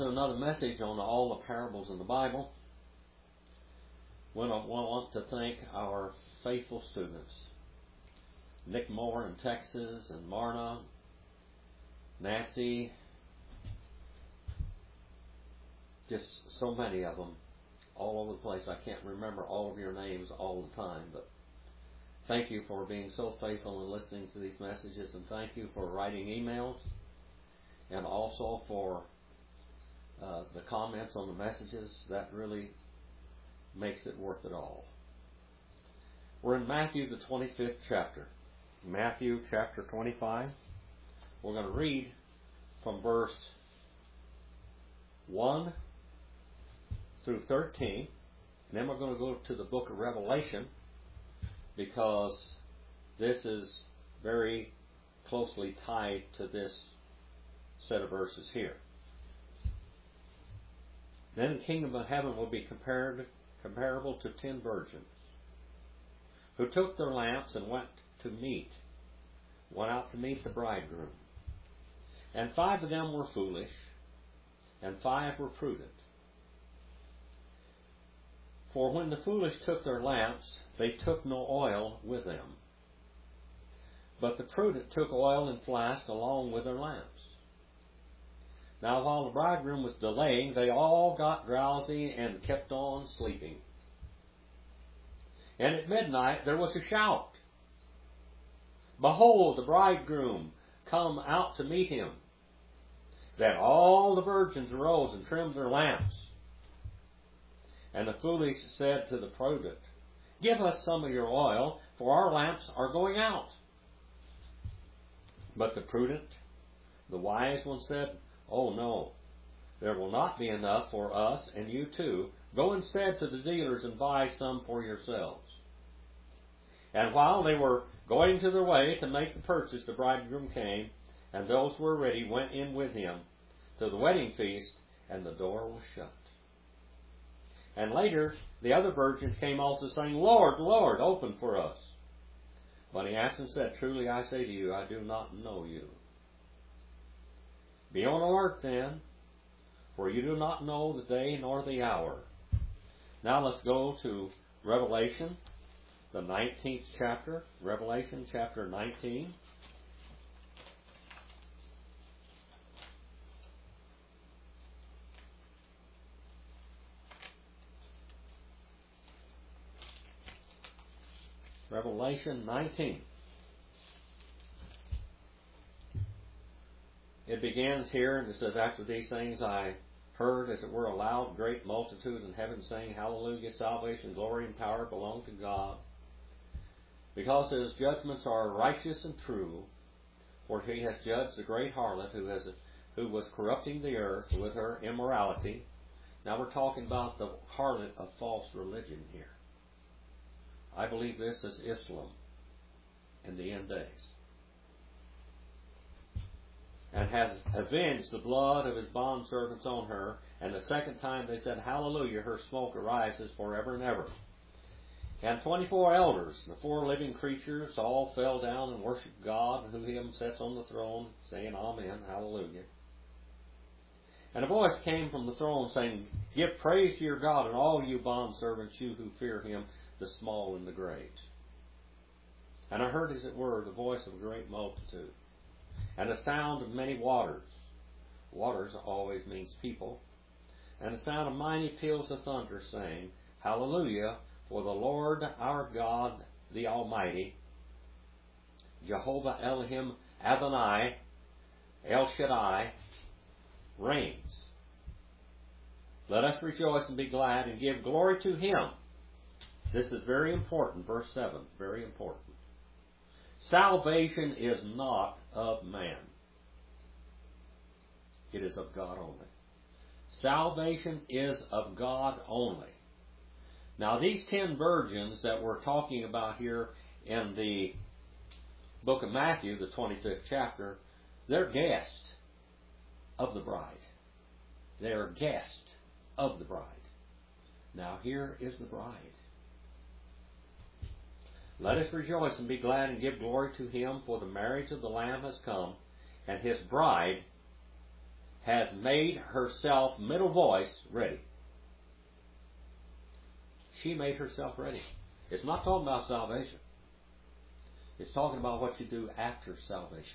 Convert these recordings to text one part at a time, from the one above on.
Another message on all the parables in the Bible. I want to thank our faithful students, Nick Moore in Texas, and Marna, Nancy, just so many of them all over the place. I can't remember all of your names all the time, but thank you for being so faithful in listening to these messages, and thank you for writing emails, and also for the comments on the messages. That really makes it worth it all. We're in Matthew, the 25th chapter. Matthew chapter 25. We're going to read from verse 1 through 13. And then we're going to go to the book of Revelation, because this is very closely tied to this set of verses here. Then the kingdom of heaven will be comparable to 10 virgins who took their lamps and went out to meet the bridegroom. And 5 of them were foolish, and 5 were prudent. For when the foolish took their lamps, they took no oil with them. But the prudent took oil in flasks along with their lamps. Now while the bridegroom was delaying, they all got drowsy and kept on sleeping. And at midnight there was a shout, "Behold, the bridegroom come out to meet him." Then all the virgins arose and trimmed their lamps. And the foolish said to the prudent, "Give us some of your oil, for our lamps are going out." But the prudent, the wise one, said, "Oh no, there will not be enough for us and you too. Go instead to the dealers and buy some for yourselves." And while they were going to their way to make the purchase, the bridegroom came, and those who were ready went in with him to the wedding feast, and the door was shut. And later the other virgins came also, saying, "Lord, Lord, open for us." But he answered and said, "Truly I say to you, I do not know you. Be on alert then, for you do not know the day nor the hour." Now let's go to Revelation, the 19th chapter. Revelation chapter 19. Revelation 19. It begins here, and it says, "After these things I heard, as it were, a loud, great multitude in heaven saying, Hallelujah, salvation, glory, and power belong to God, because his judgments are righteous and true, for he has judged the great harlot who was corrupting the earth with her immorality." Now we're talking about the harlot of false religion here. I believe this is Islam in the end days. "And has avenged the blood of his bondservants on her. And the second time they said, Hallelujah, her smoke arises forever and ever. And 24 elders, the 4 living creatures, all fell down and worshipped God, who him sits on the throne, saying, Amen, Hallelujah. And a voice came from the throne, saying, Give praise to your God, and all you bondservants, you who fear him, the small and the great. And I heard, as it were, the voice of a great multitude, and the sound of many waters." Waters always means people. "And the sound of mighty peals of thunder, saying, Hallelujah, for the Lord our God, the Almighty, Jehovah Elohim Adonai, El Shaddai, reigns. Let us rejoice and be glad and give glory to him." This is very important, verse 7, very important. "Salvation is not of man. It is of God only." Salvation is of God only. Now these 10 virgins that we're talking about here in the book of Matthew, the 25th chapter, they're guests of the bride. They are guests of the bride. Now here is the bride. "Let us rejoice and be glad and give glory to him, for the marriage of the Lamb has come, and his bride has made herself, middle voice, ready. She made herself ready. It's not talking about salvation. It's talking about what you do after salvation.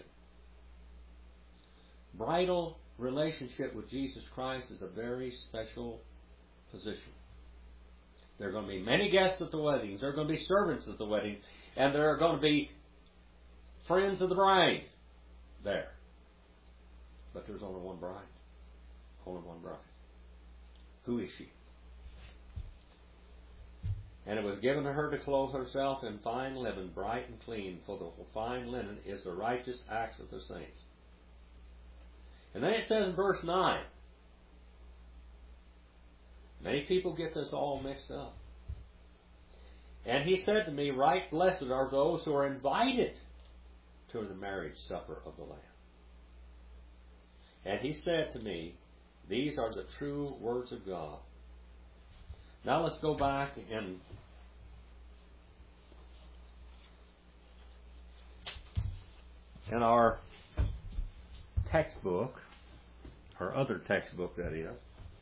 Bridal relationship with Jesus Christ is a very special position. There are going to be many guests at the weddings. There are going to be servants at the wedding. And there are going to be friends of the bride there. But there's only one bride. Only one bride. Who is she? And it was given to her to clothe herself in fine linen, bright and clean, for the fine linen is the righteous acts of the saints. And then it says in verse 9, many people get this all mixed up. And he said to me, right blessed are those who are invited to the marriage supper of the Lamb. And he said to me, these are the true words of God. Now let's go back and in our textbook, our other textbook that is,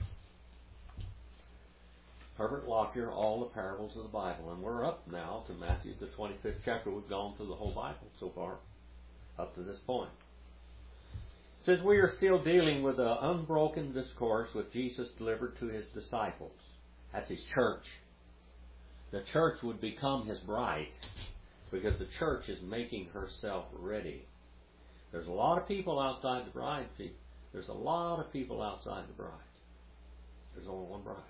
Herbert Lockyer, All the Parables of the Bible. And we're up now to Matthew, the 25th chapter. We've gone through the whole Bible so far, up to this point. It says we are still dealing with an unbroken discourse which Jesus delivered to his disciples. That's his church. The church would become his bride because the church is making herself ready. There's a lot of people outside the bride. There's a lot of people outside the bride. There's only one bride.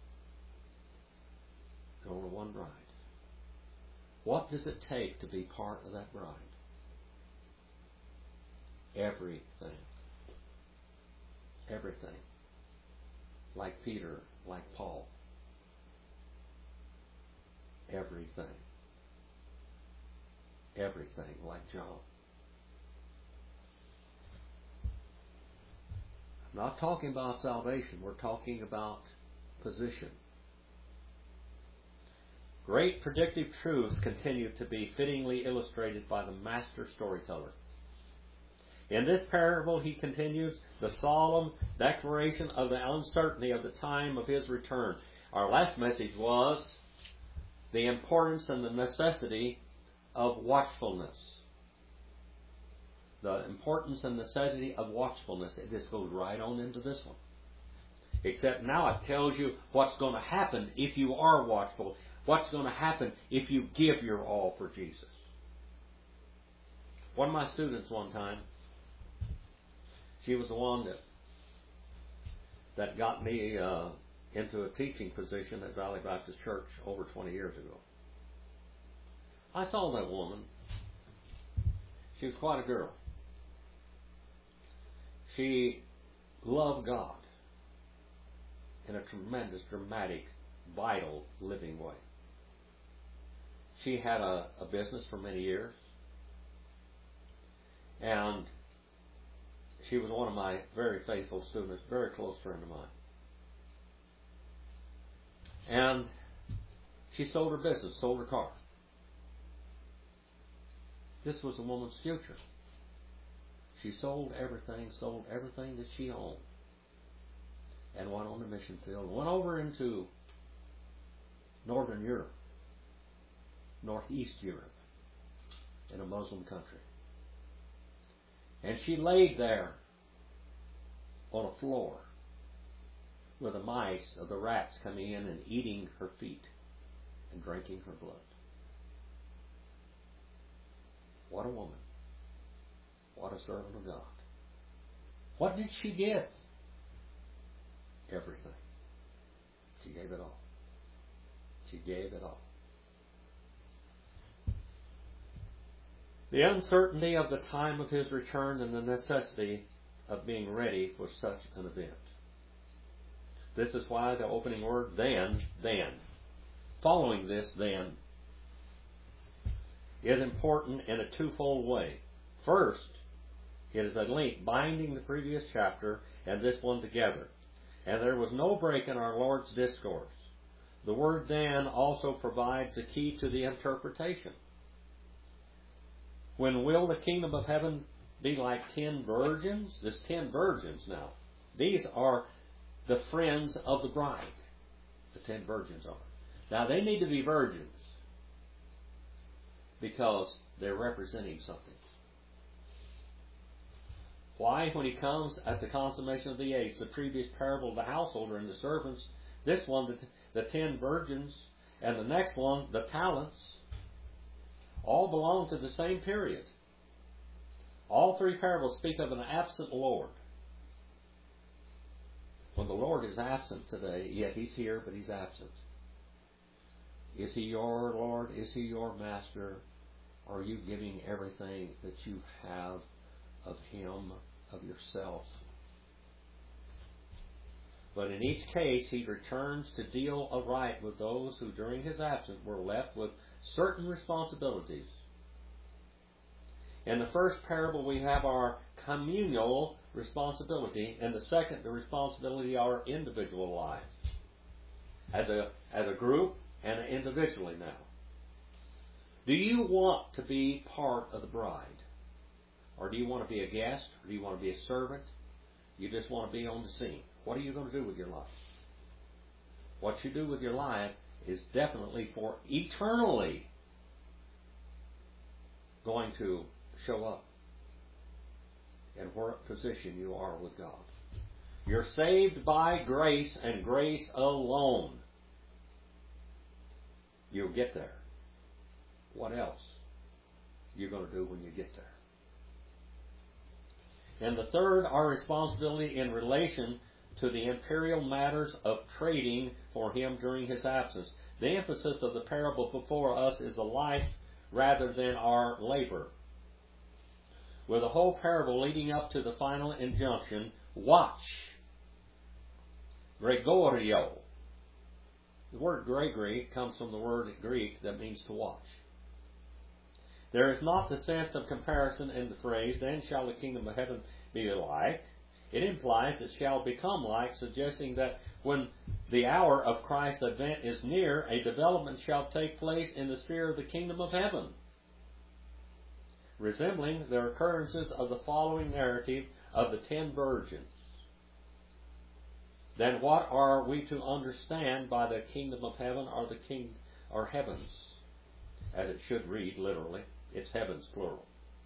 There's only one bride. What does it take to be part of that bride? Everything. Everything. Like Peter, like Paul. Everything. Everything, like John. I'm not talking about salvation. We're talking about position. Great predictive truths continue to be fittingly illustrated by the master storyteller. In this parable, he continues the solemn declaration of the uncertainty of the time of his return. Our last message was the importance and the necessity of watchfulness. The importance and necessity of watchfulness. It just goes right on into this one. Except now it tells you what's going to happen if you are watchful. What's going to happen if you give your all for Jesus. One of my students one time, she was the one that got me into a teaching position at Valley Baptist Church over 20 years ago. I saw that woman. She was quite a girl. She loved God in a tremendous, dramatic, vital, living way. She had a business for many years. And she was one of my very faithful students, very close friend of mine. And she sold her business, sold her car. This was a woman's future. She sold everything that she owned, and went on the mission field, went over into Northern Europe, Northeast Europe, in a Muslim country. And she laid there on a floor with the mice or the rats coming in and eating her feet and drinking her blood. What a woman. What a servant of God. What did she give? Everything. She gave it all. She gave it all. The uncertainty of the time of his return and the necessity of being ready for such an event. This is why the opening word, then, following this, then, is important in a twofold way. First, it is a link binding the previous chapter and this one together. And there was no break in our Lord's discourse. The word then also provides the key to the interpretation. When will the kingdom of heaven be like 10 virgins? There's 10 virgins now. These are the friends of the bride. The 10 virgins are. Now they need to be virgins because they're representing something. Why? When he comes at the consummation of the age, the previous parable of the householder and the servants, this one, the 10 virgins, and the next one, the talents, all belong to the same period. All 3 parables speak of an absent Lord. When the Lord is absent today, yet He's here, but He's absent. Is He your Lord? Is He your Master? Are you giving everything that you have of Him, of yourself? But in each case, He returns to deal aright with those who during His absence were left with certain responsibilities. In the first parable, we have our communal responsibility. In the second, the responsibility of our individual life. As a group and individually now. Do you want to be part of the bride? Or do you want to be a guest? Or do you want to be a servant? You just want to be on the scene. What are you going to do with your life? What you do with your life is definitely for eternally going to show up in what position you are with God. You're saved by grace and grace alone. You'll get there. What else you're going to do when you get there? And the third, our responsibility in relation to the imperial matters of trading for Him during His absence. The emphasis of the parable before us is the life rather than our labor. With the whole parable leading up to the final injunction, watch. Gregorio. The word Gregory comes from the word Greek that means to watch. There is not the sense of comparison in the phrase, then shall the kingdom of heaven be like. It implies it shall become like, suggesting that when the hour of Christ's advent is near, a development shall take place in the sphere of the kingdom of heaven, resembling the occurrences of the following narrative of the 10 virgins. Then what are we to understand by the kingdom of heaven or heavens? As it should read literally. It's heavens plural.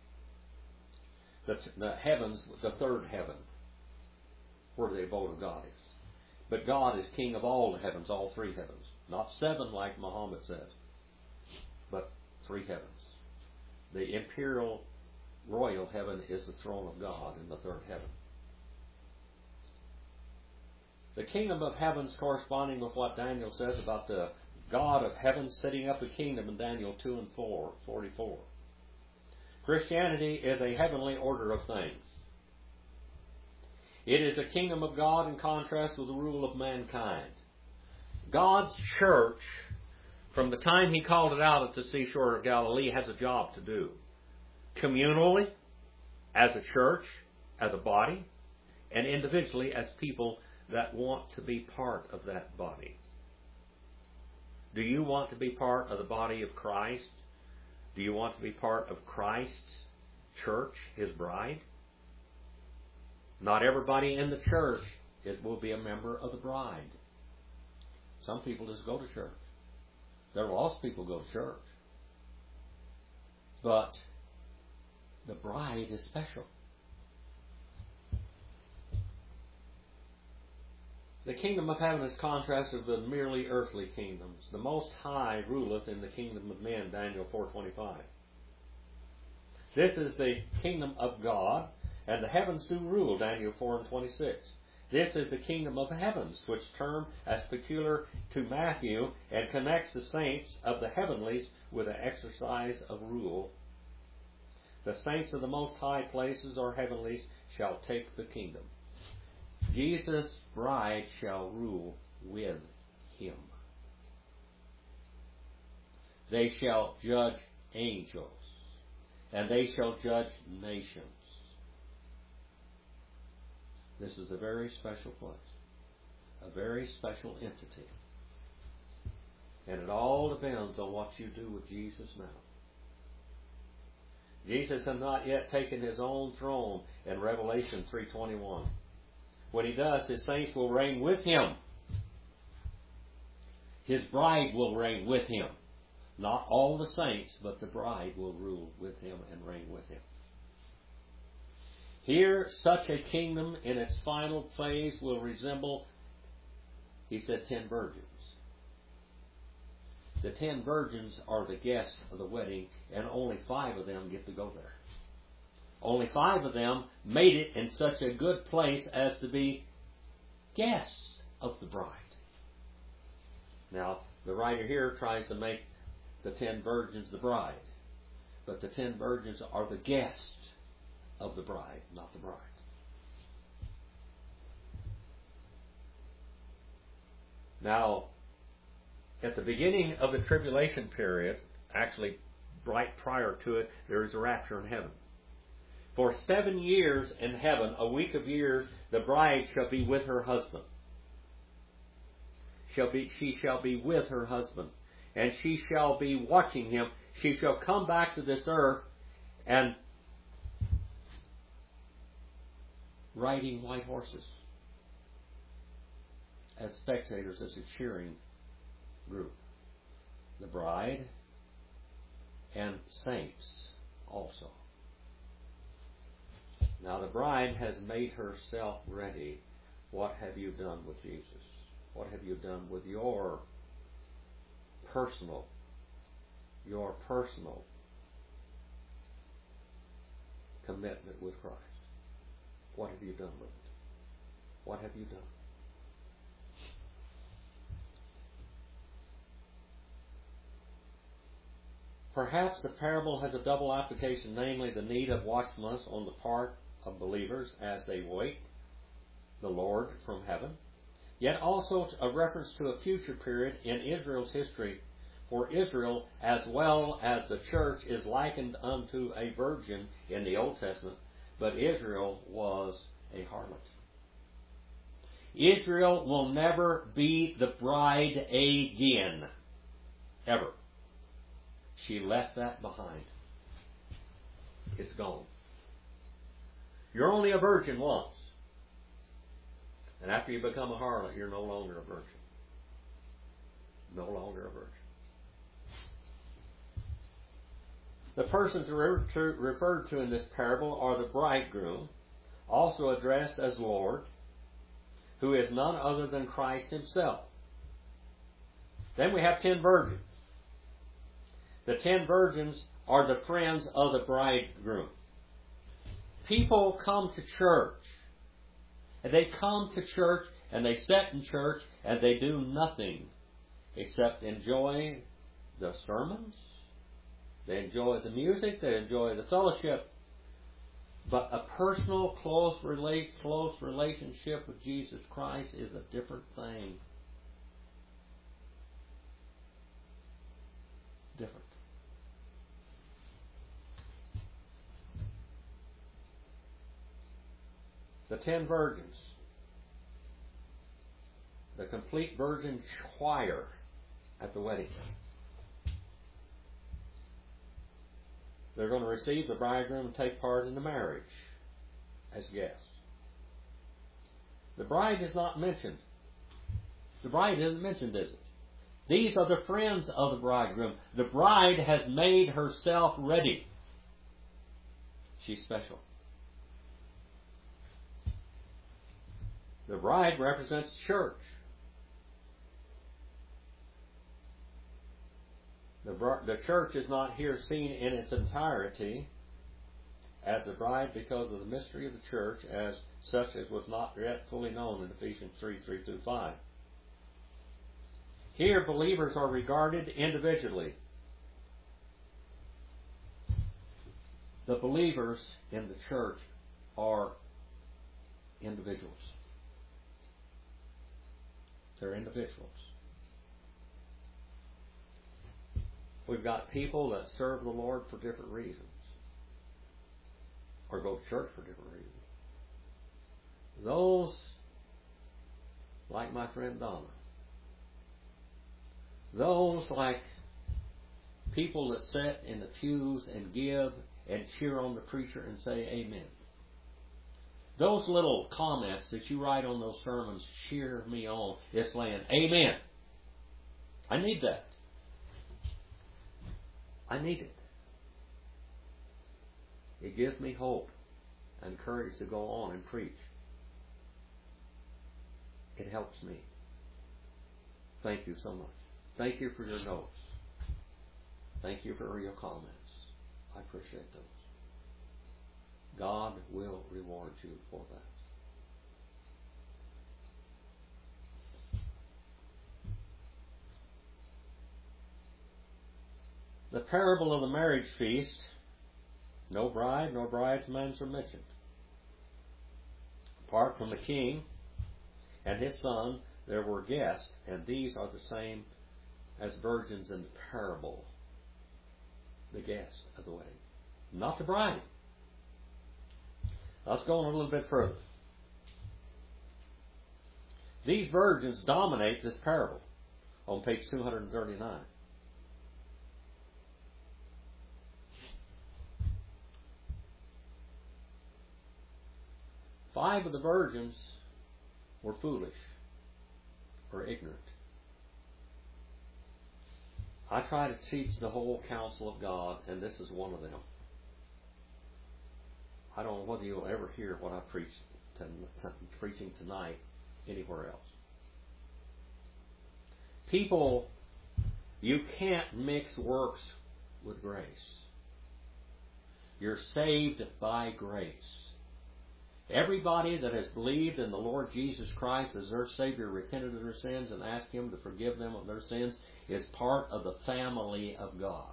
The heavens, the third heaven, where the abode of God is. But God is king of all the heavens, all 3 heavens. Not 7 like Muhammad says, but 3 heavens. The imperial royal heaven is the throne of God in the third heaven. The kingdom of heavens corresponding with what Daniel says about the God of heaven setting up a kingdom in Daniel 2 and 44. Christianity is a heavenly order of things. It is a kingdom of God in contrast with the rule of mankind. God's church, from the time He called it out at the seashore of Galilee, has a job to do. Communally, as a church, as a body, and individually as people that want to be part of that body. Do you want to be part of the body of Christ? Do you want to be part of Christ's church, His bride? Not everybody in the church will be a member of the bride. Some people just go to church. There are lost people who go to church. But the bride is special. The kingdom of heaven is contrasted with merely earthly kingdoms. The Most High ruleth in the kingdom of men, Daniel 4:25. This is the kingdom of God, and the heavens do rule, Daniel 4:26. This is the kingdom of the heavens, which term as peculiar to Matthew and connects the saints of the heavenlies with the exercise of rule. The saints of the most high places or heavenlies shall take the kingdom. Jesus' bride shall rule with Him. They shall judge angels, and they shall judge nations. This is a very special place, a very special entity. And it all depends on what you do with Jesus now. Jesus has not yet taken His own throne in Revelation 3:21. when He does, His saints will reign with Him. His bride will reign with Him. Not all the saints, but the bride will rule with Him and reign with Him. Here, such a kingdom in its final phase will resemble, He said, 10 virgins. The 10 virgins are the guests of the wedding, and only 5 of them get to go there. Only 5 of them made it in such a good place as to be guests of the bride. Now, the writer here tries to make the 10 virgins the bride, but the 10 virgins are the guests of the bride, not the bride. Now, at the beginning of the tribulation period, actually right prior to it, there is a rapture in heaven. For 7 years in heaven, a week of years, the bride shall be with her husband. She shall be with her husband, and she shall be watching him. She shall come back to this earth and riding white horses as spectators, as a cheering group. The bride and saints also. Now the bride has made herself ready. What have you done with Jesus? What have you done with your personal commitment with Christ? What have you done with it? What have you done? Perhaps the parable has a double application, namely the need of watchfulness on the part of believers as they wait the Lord from heaven, yet also a reference to a future period in Israel's history. For Israel, as well as the church, is likened unto a virgin in the Old Testament, but Israel was a harlot. Israel will never be the bride again. Ever. She left that behind. It's gone. You're only a virgin once. And after you become a harlot, you're no longer a virgin. No longer a virgin. The persons referred to in this parable are the bridegroom, also addressed as Lord, who is none other than Christ Himself. Then we have 10 virgins. The 10 virgins are the friends of the bridegroom. People come to church. And they come to church and they sit in church and they do nothing except enjoy the sermons. They enjoy the music. They enjoy the fellowship. But a personal, close relationship with Jesus Christ is a different thing. Different. The 10 virgins. The complete virgin choir at the wedding. They're going to receive the bridegroom and take part in the marriage as guests. The bride is not mentioned. The bride isn't mentioned, is it? These are the friends of the bridegroom. The bride has made herself ready. She's special. The bride represents church. The church is not here seen in its entirety as the bride because of the mystery of the church as such as was not yet fully known in Ephesians 3:3-5. Here believers are regarded individually. The believers in the church are individuals. They're individuals. We've got people that serve the Lord for different reasons. Or go to church for different reasons. Those, like my friend Donna. Those like people that sit in the pews and give and cheer on the preacher and say amen. Those little comments that you write on those sermons cheer me on. It's saying, amen. I need that. I need it. It gives me hope and courage to go on and preach. It helps me. Thank you so much. Thank you for your notes. Thank you for your comments. I appreciate those. God will reward you for that. The parable of the marriage feast, no bride nor bridesmaids are mentioned. Apart from the king and his son, there were guests, and these are the same as virgins in the parable. The guest of the wedding, not the bride. Let's go on a little bit further. These virgins dominate this parable on page 239. Five of the virgins were foolish or ignorant. I try to teach the whole counsel of God, and this is one of them. I don't know whether you'll ever hear what I preaching tonight anywhere else. People, you can't mix works with grace. You're saved by grace. Everybody that has believed in the Lord Jesus Christ as their Savior, repented of their sins, and asked Him to forgive them of their sins, is part of the family of God.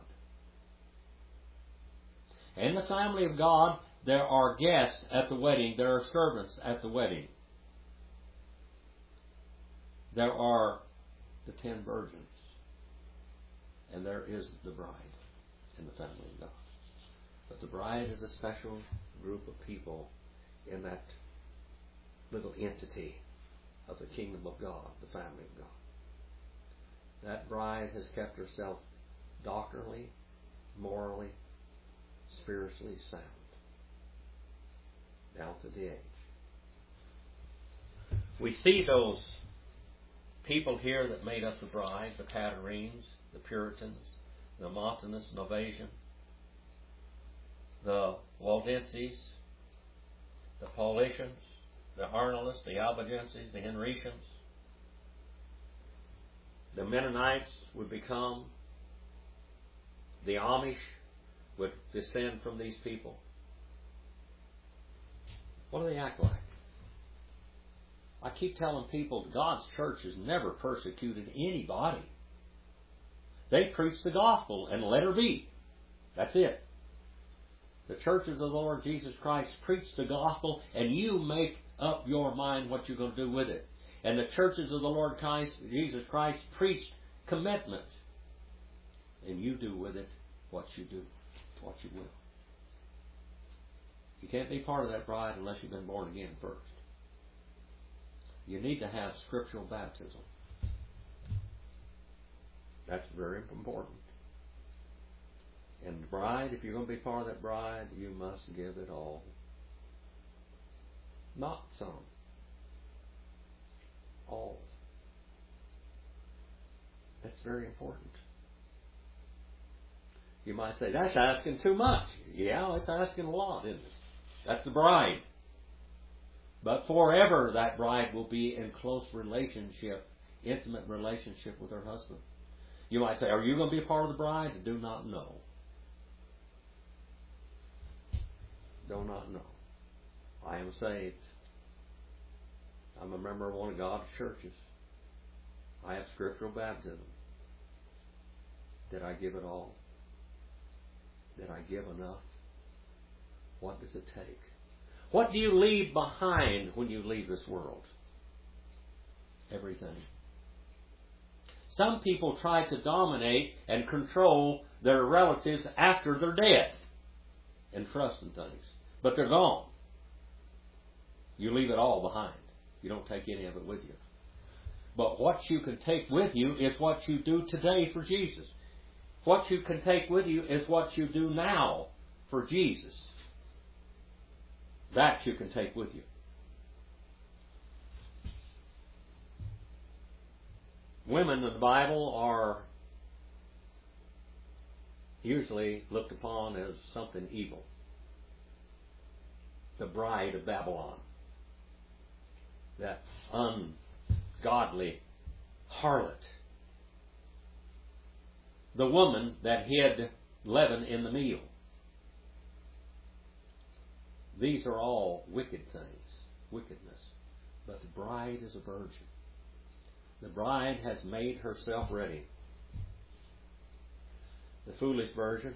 In the family of God, there are guests at the wedding. There are servants at the wedding. There are the 10 virgins. And there is the bride in the family of God. But the bride is a special group of people in that little entity of the kingdom of God, the family of God. That bride has kept herself doctrinally, morally, spiritually sound down to the age. We see those people here that made up the bride, the Catarines, the Puritans, the Montanists, Novatian, the Waldenses, the Paulicians, the Arnoldists, the Albigenses, the Henricians. The Mennonites would become, the Amish would descend from these people. What do they act like? I keep telling people God's church has never persecuted anybody. They preach the gospel and let her be. That's it. The churches of the Lord Jesus Christ preach the gospel, and you make up your mind what you're going to do with it. And the churches of the Lord Jesus Christ preached commitment, and you do with it what you do, what you will. You can't be part of that bride unless you've been born again first. You need to have scriptural baptism. That's very important. And the bride, if you're going to be part of that bride, you must give it all. Not some. All. That's very important. You might say, that's asking too much. Yeah, it's asking a lot, isn't it? That's the bride. But forever that bride will be in close relationship, intimate relationship with her husband. You might say, are you going to be a part of the bride? I do not know. Do not know. I am saved. I'm a member of one of God's churches. I have scriptural baptism. Did I give it all? Did I give enough? What does it take? What do you leave behind when you leave this world? Everything. Some people try to dominate and control their relatives after they're dead and trust in things. But they're gone. You leave it all behind. You don't take any of it with you. But what you can take with you is what you do today for Jesus. What you can take with you is what you do now for Jesus. That you can take with you. Women in the Bible are usually looked upon as something evil. The bride of Babylon. That ungodly harlot. The woman that hid leaven in the meal. These are all wicked things, wickedness. But the bride is a virgin. The bride has made herself ready. The foolish virgins.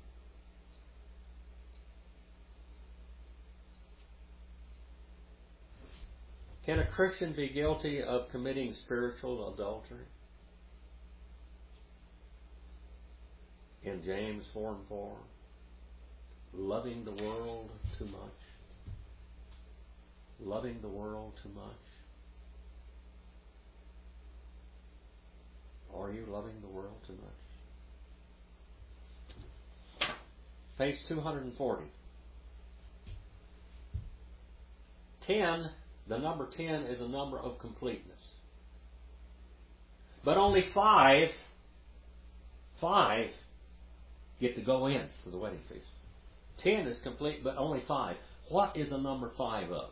Can a Christian be guilty of committing spiritual adultery? In James 4:4, loving the world too much. Loving the world too much. Are you loving the world too much? Page 240. 10, the number 10 is a number of completeness. But only five get to go in for the wedding feast. 10 is complete, but only 5. What is the number 5 of?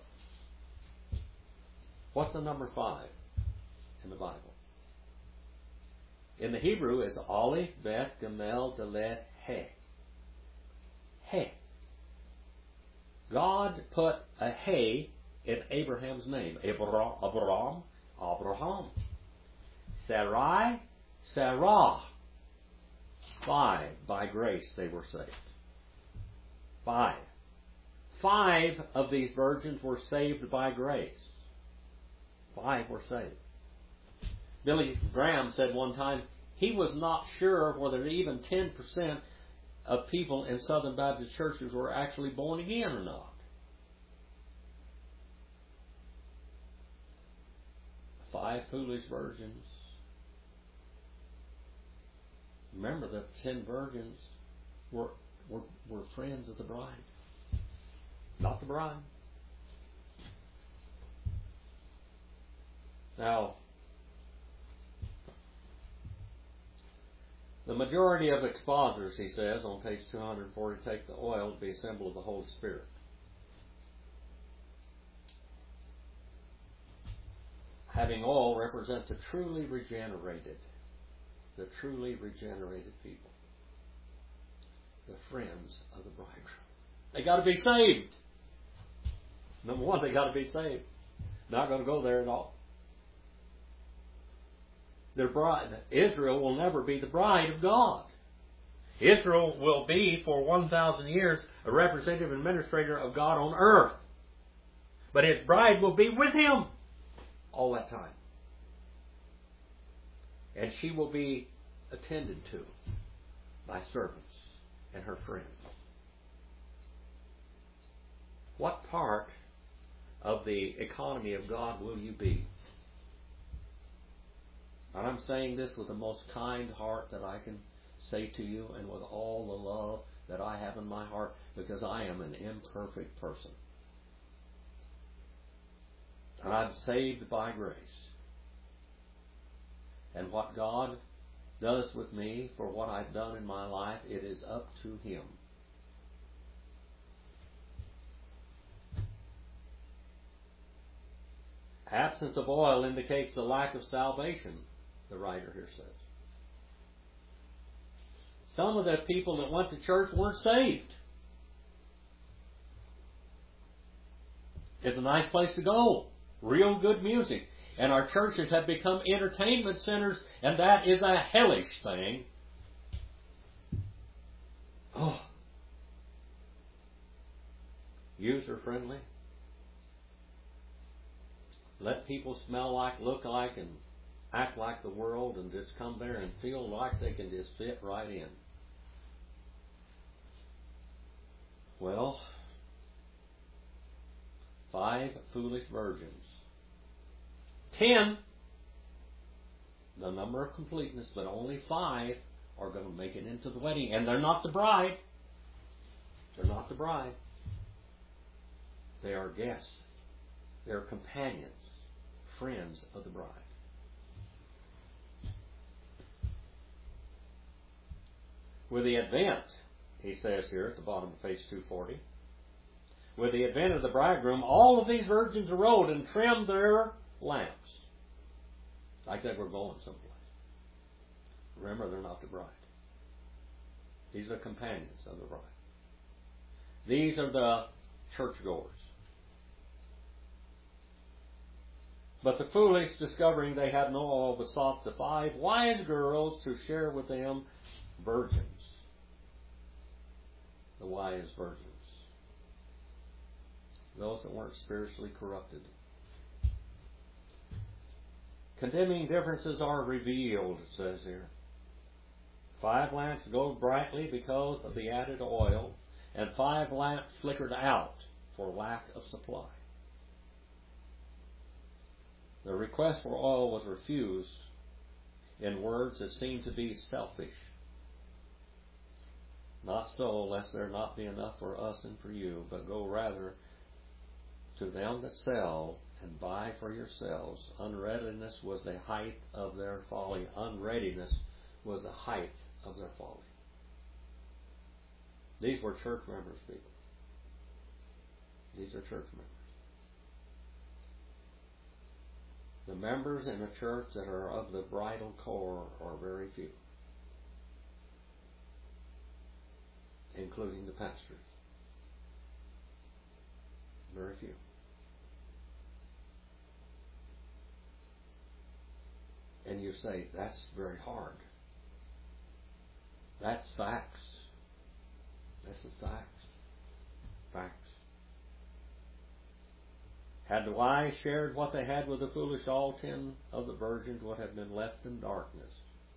What's the number 5 in the Bible? In the Hebrew is Aleph, Bet, Gamel, Dalet, He. He. God put a He in Abraham's name. Abraham. Sarai, Sarah. 5. By grace they were saved. 5. 5 of these virgins were saved by grace. 5 were saved. Billy Graham said one time he was not sure whether even 10% of people in Southern Baptist churches were actually born again or not. 5 foolish virgins. Remember, the 10 virgins were friends of the bride, not the bride. Now, the majority of expositors, he says, on page 240, take the oil to be a symbol of the Holy Spirit. Having oil represent the truly regenerated people, the friends of the bridegroom. They got to be saved. Number one, they got to be saved. Not going to go there at all. Their bride, Israel will never be the bride of God. Israel will be, for 1,000 years, a representative and administrator of God on earth. But his bride will be with him all that time. And she will be attended to by servants and her friends. What part of the economy of God will you be? And I'm saying this with the most kind heart that I can say to you, and with all the love that I have in my heart, because I am an imperfect person. And I'm saved by grace. And what God does with me for what I've done in my life, it is up to Him. Absence of oil indicates the lack of salvation, the writer here says. Some of the people that went to church weren't saved. It's a nice place to go. Real good music. And our churches have become entertainment centers, and that is a hellish thing. Oh. User friendly. Let people smell like, look like, and act like the world, and just come there and feel like they can just fit right in. Well, 5 foolish virgins. 10, the number of completeness, but only 5 are going to make it into the wedding. And they're not the bride. They're not the bride. They are guests. They're companions, friends of the bride. With the advent, he says here at the bottom of page 240, with the advent of the bridegroom, all of these virgins arose and trimmed their lamps. Like they were going someplace. Remember, they're not the bride. These are companions of the bride. These are the churchgoers. But the foolish, discovering they had no oil, besought the 5 wise girls to share with them virgins. The wise virgins. Those that weren't spiritually corrupted. Condemning differences are revealed, it says here. 5 lamps glowed brightly because of the added oil, and 5 lamps flickered out for lack of supply. The request for oil was refused in words that seemed to be selfish. Not so, lest there not be enough for us and for you, but go rather to them that sell and buy for yourselves. Unreadiness was the height of their folly. Unreadiness was the height of their folly. These were church members, people. These are church members. The members in a church that are of the bridal core are very few, including the pastors. Very few. And you say, that's very hard. That's facts. This is facts. Facts. Had the wise shared what they had with the foolish, all 10 of the virgins would have been left in darkness.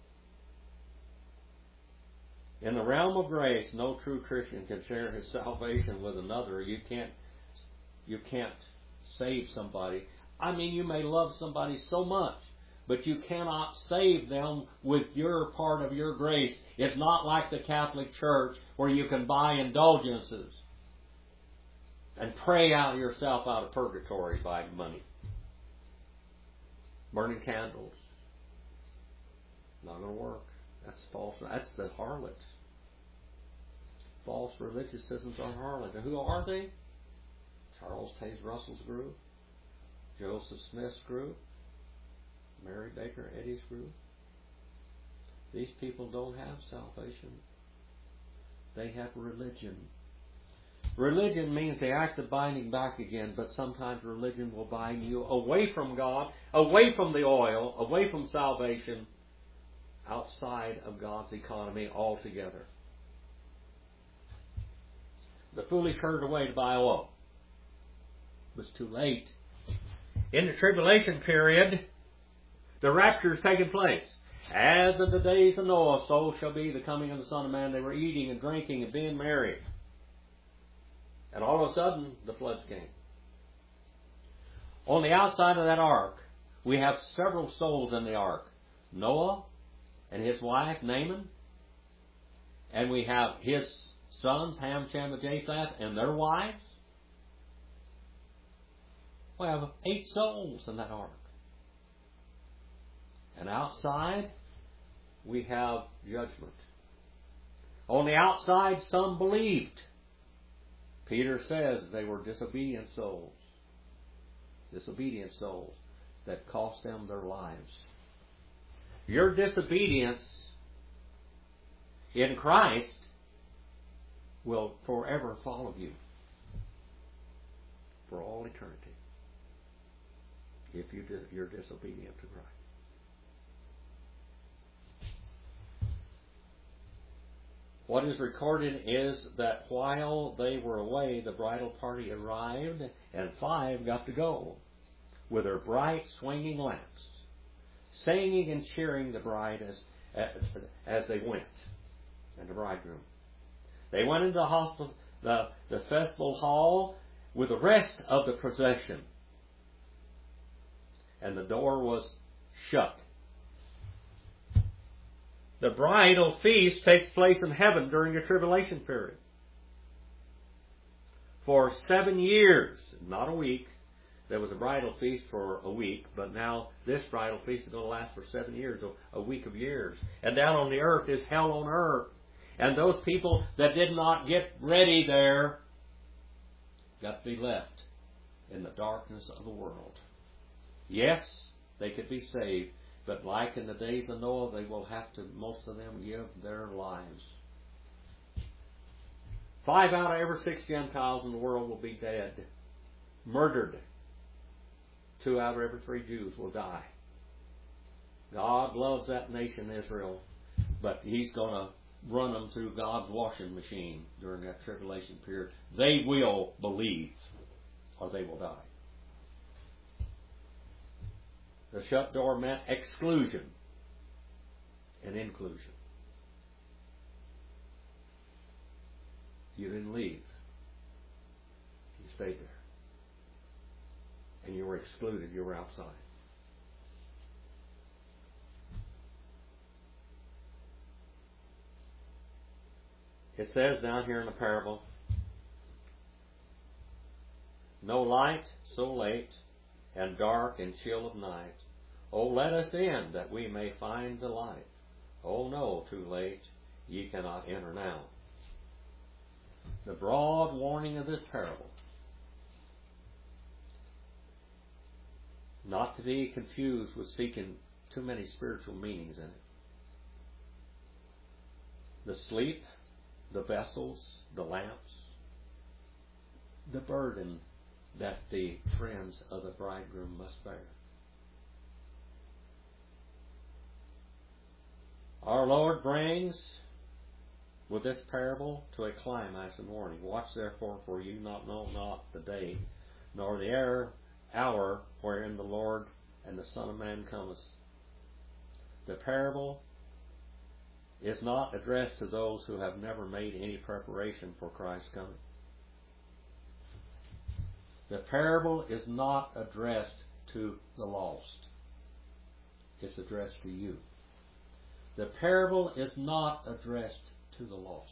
In the realm of grace, no true Christian can share his salvation with another. You can't save somebody. I mean, you may love somebody so much, but you cannot save them with your part of your grace. It's not like the Catholic Church where you can buy indulgences and pray out yourself out of purgatory by money. Burning candles. Not going to work. That's false. That's the harlots. False religious-isms are harlots. And who are they? Charles Taze Russell's group, Joseph Smith's group, Mary Baker Eddy's group. These people don't have salvation. They have religion. Religion means the act of binding back again, but sometimes religion will bind you away from God, away from the oil, away from salvation, outside of God's economy altogether. The foolish hurried away to buy oil. It was too late. In the tribulation period, the rapture is taking place. As in the days of Noah, so shall be the coming of the Son of Man. They were eating and drinking and being merry. And all of a sudden, the floods came. On the outside of that ark, we have several souls in the ark. Noah and his wife, Naaman. And we have his sons, Ham, Shem, and Japheth, and their wives. We have 8 souls in that ark. And outside, we have judgment. On the outside, some believed. Peter says they were disobedient souls. Disobedient souls that cost them their lives. Your disobedience in Christ will forever follow you. For all eternity. If you're disobedient to Christ. What is recorded is that while they were away, the bridal party arrived, and 5 got to go, with their bright swinging lamps, singing and cheering the bride as they went, and the bridegroom. They went into the festival hall with the rest of the procession, and the door was shut. The bridal feast takes place in heaven during the tribulation period. For 7 years, not a week. There was a bridal feast for a week, but now this bridal feast is going to last for 7 years, a week of years. And down on the earth is hell on earth. And those people that did not get ready there got to be left in the darkness of the world. Yes, they could be saved, but like in the days of Noah, they will have to, most of them, give their lives. 5 out of every 6 Gentiles in the world will be dead, murdered. 2 out of every 3 Jews will die. God loves that nation, Israel, but He's going to run them through God's washing machine during that tribulation period. They will believe, or they will die. The shut door meant exclusion and inclusion. You didn't leave. You stayed there. And you were excluded. You were outside. It says down here in the parable, no light so late, and dark and chill of night. Oh, let us in, that we may find the light. Oh, no, too late, ye cannot enter now. The broad warning of this parable, not to be confused with seeking too many spiritual meanings in it. The sleep, the vessels, the lamps, the burden that the friends of the bridegroom must bear. Our Lord brings with this parable to a climax and warning. Watch therefore, for you know not the day, nor the hour wherein the Lord and the Son of Man cometh. The parable is not addressed to those who have never made any preparation for Christ's coming. The parable is not addressed to the lost. It's addressed to you. The parable is not addressed to the lost,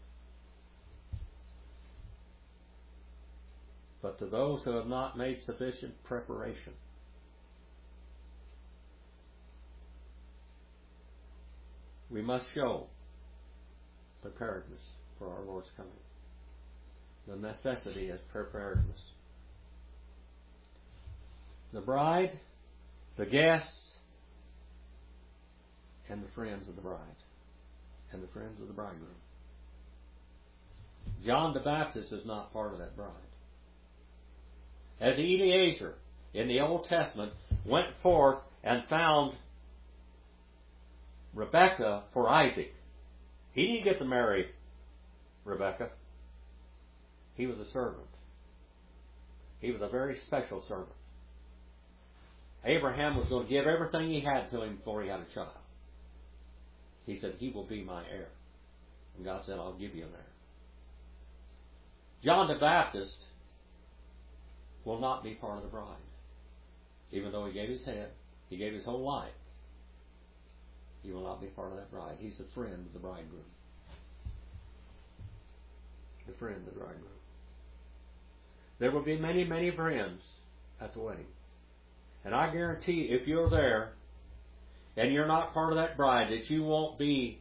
but to those who have not made sufficient preparation. We must show preparedness for our Lord's coming. The necessity is preparedness. The bride, the guests, and the friends of the bride, and the friends of the bridegroom. John the Baptist is not part of that bride. As Eliezer in the Old Testament went forth and found Rebekah for Isaac, he didn't get to marry Rebekah. He was a servant. He was a very special servant. Abraham was going to give everything he had to him before he had a child. He said, he will be my heir. And God said, I'll give you an heir. John the Baptist will not be part of the bride. Even though he gave his head, he gave his whole life, he will not be part of that bride. He's a friend of the bridegroom. The friend of the bridegroom. There will be many, many friends at the wedding. And I guarantee if you're there and you're not part of that bride, that you won't be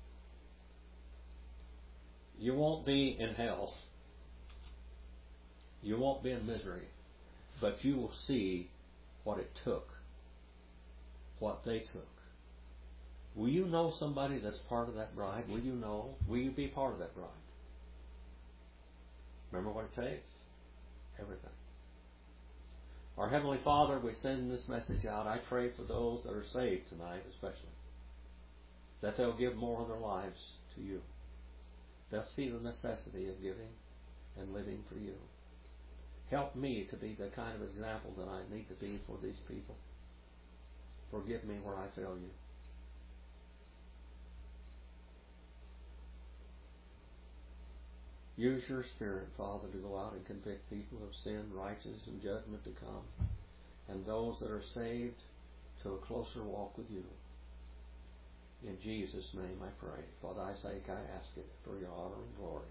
in hell. You won't be in misery. But you will see what it took. What they took. Will you know somebody that's part of that bride? Will you know? Will you be part of that bride? Remember what it takes? Everything. Our Heavenly Father, we send this message out. I pray for those that are saved tonight especially, that they'll give more of their lives to you. They'll see the necessity of giving and living for you. Help me to be the kind of example that I need to be for these people. Forgive me where I fail you. Use your Spirit, Father, to go out and convict people of sin, righteousness, and judgment to come, and those that are saved to a closer walk with you. In Jesus' name I pray. For thy sake I ask it, for your honor and glory.